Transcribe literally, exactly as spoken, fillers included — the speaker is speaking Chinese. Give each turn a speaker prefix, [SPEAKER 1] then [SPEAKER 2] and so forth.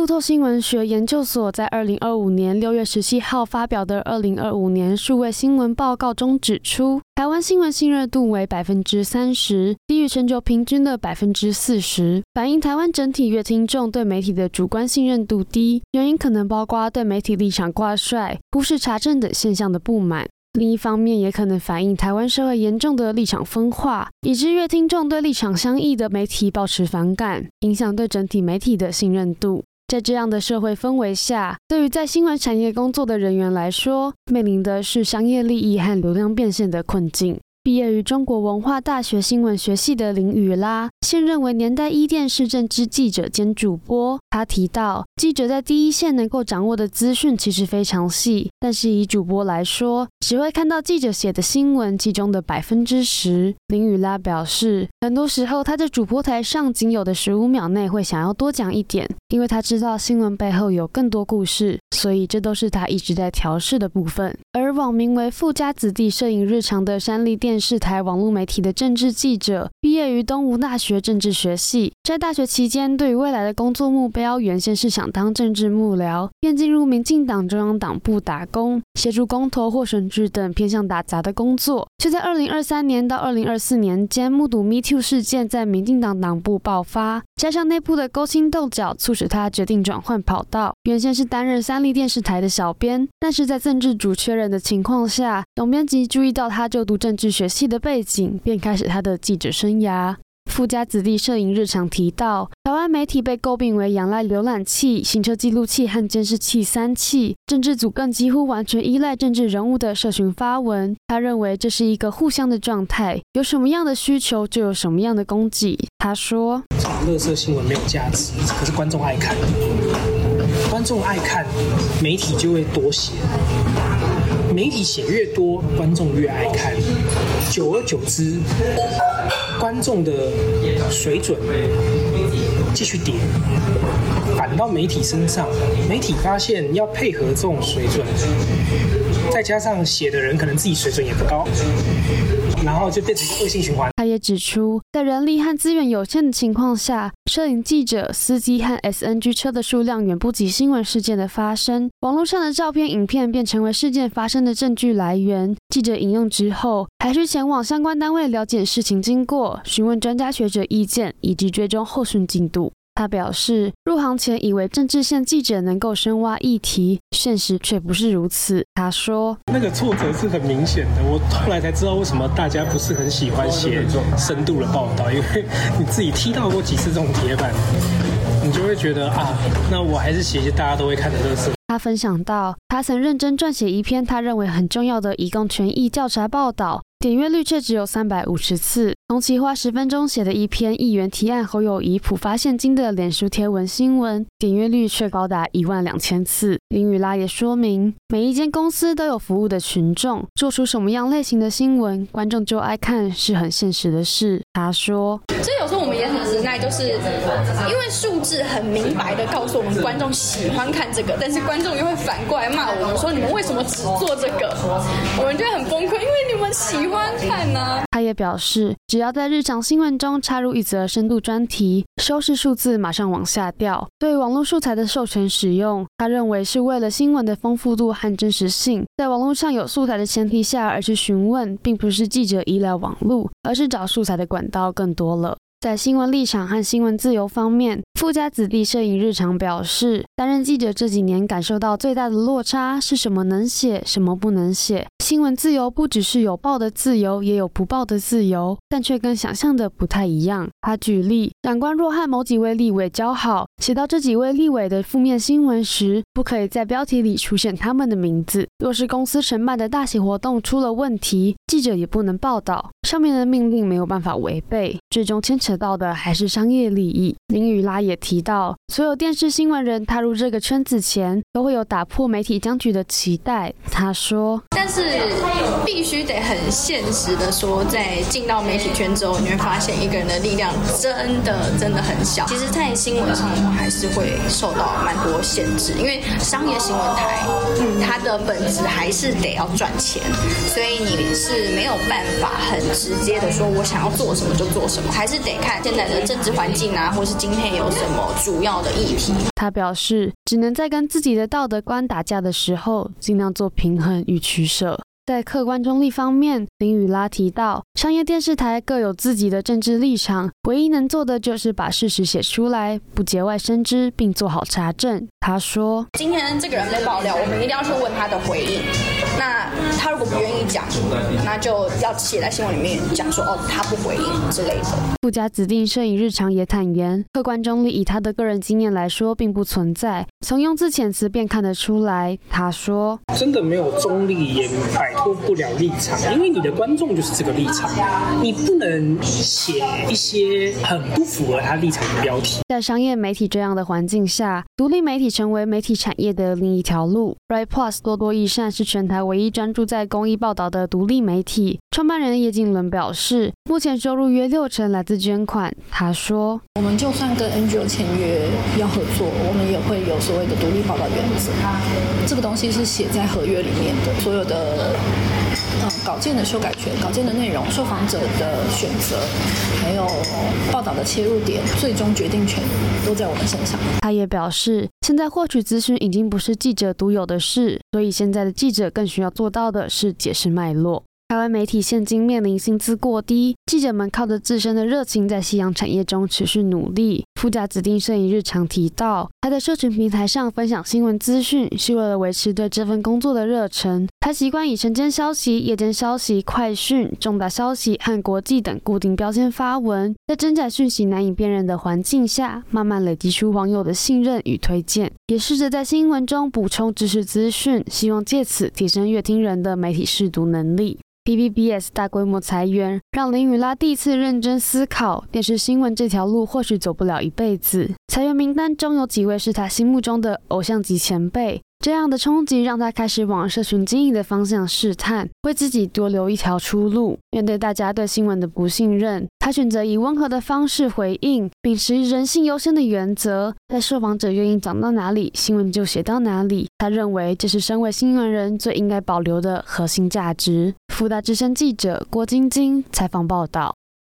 [SPEAKER 1] 路透新闻学研究所在二零二五年六月十七号发表的二零二五年数位新闻报告中指出，台湾新闻信任度为 百分之三十， 低于全球平均的 百分之四十， 反映台湾整体乐听众对媒体的主观信任度低，原因可能包括对媒体立场挂帅、忽视查证等现象的不满。另一方面，也可能反映台湾社会严重的立场分化，以致乐听众对立场相异的媒体抱持反感，影响对整体媒体的信任度。在这样的社会氛围下，对于在新闻产业工作的人员来说，面临的是商业利益和流量变现的困境。毕业于中国文化大学新闻学系的林雨拉，现任为年代一电视政治记者兼主播。他提到，记者在第一线能够掌握的资讯其实非常细，但是以主播来说，只会看到记者写的新闻其中的 百分之十。林雨拉表示，很多时候他在主播台上仅有的十五秒内会想要多讲一点，因为他知道新闻背后有更多故事，所以这都是他一直在调试的部分。而网名为富家子弟摄影日常的山立电视台网络媒体的政治记者，毕业于东吴大学政治学系，在大学期间对于未来的工作目标原先是想当政治幕僚，便进入民进党中央党部打工，协助公投或选举等偏向打杂的工作，却在二零二三年到二零二四年间目睹 Me Too 事件在民进党党部爆发，加上内部的勾心斗角，促使他决定转换跑道。原先是担任三立电视台的小编，但是在政治组缺人的情况下，总编辑注意到他就读政治学系的背景，便开始他的记者生涯。富家子弟摄影日常提到，台湾媒体被诟病为仰赖浏览器、行车记录器和监视器三器，政治组更几乎完全依赖政治人物的社群发文。他认为这是一个互相的状态，有什么样的需求就有什么样的供给。他说，
[SPEAKER 2] 这种垃圾新闻没有价值，可是观众爱看，观众爱看，媒体就会多写，媒体写越多，观众越爱看，久而久之，观众的水准继续跌，反到媒体身上，媒体发现要配合这种水准，再加上写的人可能自己水准也不高，然后就变成一个恶性循环。
[SPEAKER 1] 他也指出，在人力和资源有限的情况下，摄影记者、司机和 S N G 车的数量远不及新闻事件的发生，网络上的照片、影片便成为事件发生的证据来源。记者引用之后，还需前往相关单位了解事情经过，询问专家学者意见，以及追踪后续进度。他表示，入行前以为政治线记者能够深挖议题，现实却不是如此。他说，
[SPEAKER 2] 那个挫折是很明显的，我后来才知道为什么大家不是很喜欢写深度的报道，因为你自己踢到过几次这种铁板，你就会觉得啊，那我还是写一些大家都会看的垃圾。
[SPEAKER 1] 他分享到，他曾认真撰写一篇他认为很重要的移工权益调查报道，点阅率却只有三百五十次。同期花十分钟写的一篇议员提案侯友宜普发现金的脸书贴文新闻，点阅率却高达一万两千次。林雨拉也说明，每一间公司都有服务的群众，做出什么样类型的新闻，观众就爱看，是很现实的事。他说，
[SPEAKER 3] 所以有时候我们也很无奈，就是因为数字很明白的告诉我们观众喜欢看这个，但是观众又会反过来骂我们说，你们为什么只做这个？我们就会很崩溃，因为你们喜欢看呢、啊。
[SPEAKER 1] 他也表示，只要在日常新闻中插入一则深度专题，收视数字马上往下掉。对网络素材的授权使用，他认为是为了新闻的丰富度和真实性，在网络上有素材的前提下而去询问，并不是记者依赖网络，而是找素材的管道更多了。在新闻立场和新闻自由方面，富家子弟摄影日常表示，担任记者这几年感受到最大的落差是什么能写，什么不能写。新闻自由不只是有报的自由，也有不报的自由，但却跟想象的不太一样。他举例，长官若和某几位立委交好，写到这几位立委的负面新闻时，不可以在标题里出现他们的名字。若是公司承办的大型活动出了问题，记者也不能报道，上面的命令没有办法违背，最终牵扯到的还是商业利益。林雨拉也提到，所有电视新闻人踏入这个圈子前，都会有打破媒体僵局的期待。他说，
[SPEAKER 3] 但是必须得很现实的说，在进到媒体圈之后，你会发现一个人的力量真的真的很小。其实在新闻上我们还是会受到蛮多限制，因为商业新闻台嗯，它的本质还是得要赚钱，所以你是没有办法很直接的说我想要做什么就做什么，还是得看现在的政治环境啊，或是今天有什么主要的议题。
[SPEAKER 1] 他表示，只能在跟自己的道德观打架的时候，尽量做平衡与取舍。在客观中立方面，林雨拉提到，商业电视台各有自己的政治立场，唯一能做的就是把事实写出来，不节外生枝，并做好查证。他说，
[SPEAKER 3] 今天这个人被爆料，我们一定要去问他的回应。那他如果不愿意讲，那就要写在新闻里面讲说，哦，他不回应之类的。
[SPEAKER 1] 富家子弟摄影日常也坦言，客观中立以他的个人经验来说，并不存在，从用字遣词便看得出来。他说，
[SPEAKER 2] 真的没有中立，也摆脱不了立场，因为你的观众就是这个立场，你不能写一些很不符合他立场的标题。
[SPEAKER 1] 在商业媒体这样的环境下，独立媒体成为媒体产业的另一条路。Right Plus 多多益善是全台唯一专注在公益报道的独立媒体。创办人叶金伦表示，目前收入约六成来自捐款。他说，
[SPEAKER 4] 我们就算跟 N G O 签约要合作，我们也会有所谓的独立报道原则，这个东西是写在合约里面的，所有的嗯，稿件的修改权、稿件的内容、受访者的选择，还有报道的切入点，最终决定权都在我们身上。
[SPEAKER 1] 他也表示，现在获取资讯已经不是记者独有的事，所以现在的记者更需要做到的是解释脉络。台湾媒体现今面临薪资过低，记者们靠着自身的热情在夕阳产业中持续努力。富家子弟摄影日常提到，他在社群平台上分享新闻资讯，是为了维持对这份工作的热忱。他习惯以晨间消息、夜间消息、快讯、重大消息和国际等固定标签发文，在真假讯息难以辨认的环境下，慢慢累积出网友的信任与推荐，也试着在新闻中补充知识资讯，希望借此提升阅听人的媒体识读能力。T V B S 大规模裁员，让林雨拉第一次认真思考，电视新闻这条路或许走不了一辈子。裁员名单中有几位是他心目中的偶像级前辈，这样的冲击让他开始往社群经营的方向试探，为自己多留一条出路。面对大家对新闻的不信任，他选择以温和的方式回应，秉持人性优先的原则，在受访者愿意讲到哪里，新闻就写到哪里。他认为这是身为新闻人最应该保留的核心价值。福大之声记者郭晶晶采访报道。